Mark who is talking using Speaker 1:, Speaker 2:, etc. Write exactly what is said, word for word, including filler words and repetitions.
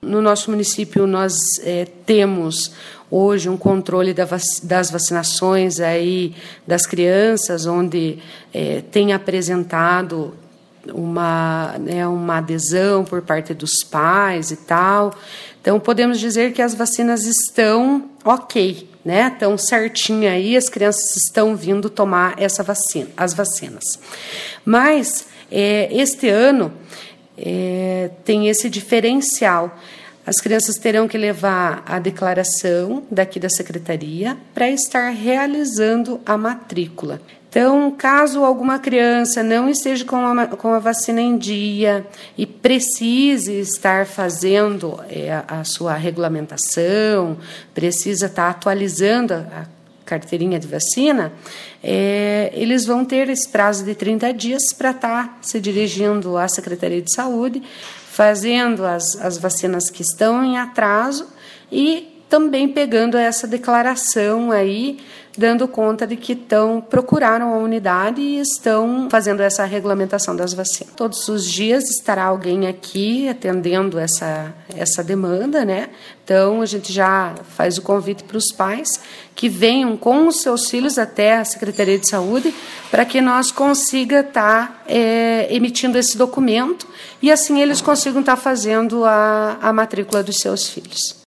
Speaker 1: No nosso município, nós é, temos hoje um controle da vac- das vacinações aí das crianças, onde é, tem apresentado uma, né, uma adesão por parte dos pais e tal. Então, podemos dizer que as vacinas estão ok, né? Estão certinho aí, as crianças estão vindo tomar essa vacina, as vacinas. Mas, é, este ano, é, tem esse diferencial. As crianças terão que levar a declaração daqui da secretaria para estar realizando a matrícula. Então, caso alguma criança não esteja com a, com a vacina em dia e precise estar fazendo é, a, a sua regulamentação, precisa estar atualizando a, a carteirinha de vacina, é, eles vão ter esse prazo de trinta dias para estar se dirigindo à Secretaria de Saúde, fazendo as, as vacinas que estão em atraso e também pegando essa declaração aí, dando conta de que estão, procuraram a unidade e estão fazendo essa regulamentação das vacinas. Todos os dias estará alguém aqui atendendo essa, essa demanda, né? Então, a gente já faz o convite para os pais que venham com os seus filhos até a Secretaria de Saúde para que nós consiga estar é, emitindo esse documento e assim eles consigam estar fazendo a, a matrícula dos seus filhos.